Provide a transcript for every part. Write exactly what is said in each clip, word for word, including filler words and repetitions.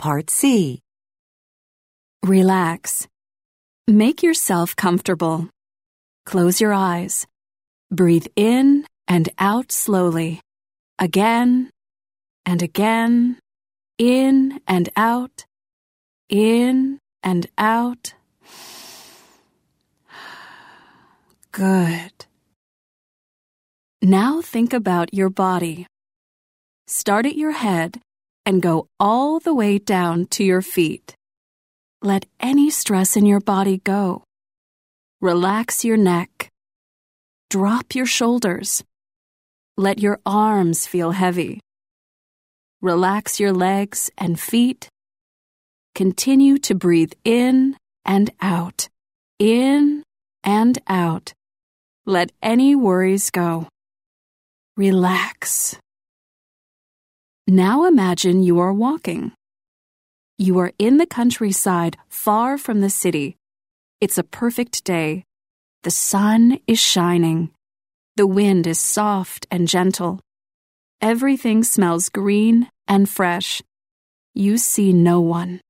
Part C. Relax. Make yourself comfortable. Close your eyes. Breathe in and out slowly. Again and again. In and out. In and out. Good. Now think about your body. Start at your head and go all the way down to your feet. Let any stress in your body go. Relax your neck. Drop your shoulders. Let your arms feel heavy. Relax your legs and feet. Continue to breathe in and out. In and out. Let any worries go. Relax. Now imagine you are walking. You are in the countryside, far from the city. It's a perfect day. The sun is shining. The wind is soft and gentle. Everything smells green and fresh. You see no one.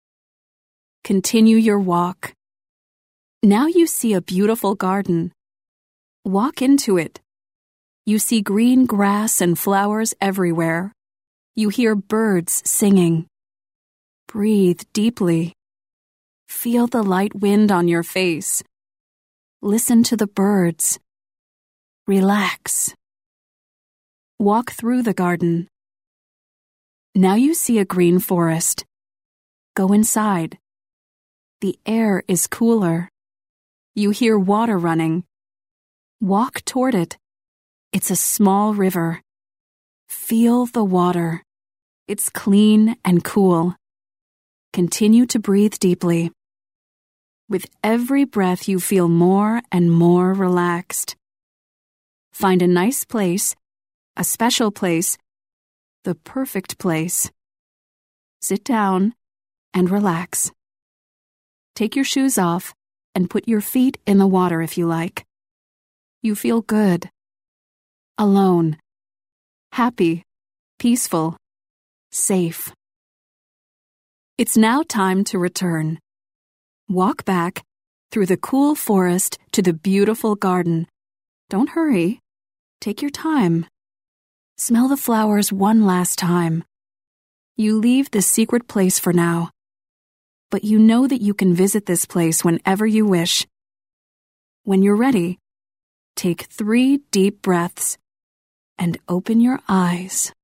Continue your walk. Now you see a beautiful garden. Walk into it. You see green grass and flowers everywhere. You hear birds singing. Breathe deeply. Feel the light wind on your face. Listen to the birds. Relax. Walk through the garden. Now you see a green forest. Go inside. The air is cooler. You hear water running. Walk toward it. It's a small river. Feel the water. It's clean and cool. Continue to breathe deeply. With every breath, you feel more and more relaxed. Find a nice place, a special place, the perfect place. Sit down and relax. Take your shoes off and put your feet in the water if you like. You feel good. Alone. Happy. Peaceful. Safe. It's now time to return. Walk back through the cool forest to the beautiful garden. Don't hurry. Take your time. Smell the flowers one last time. You leave the secret place for now, but you know that you can visit this place whenever you wish. When you're ready, take three deep breaths and open your eyes.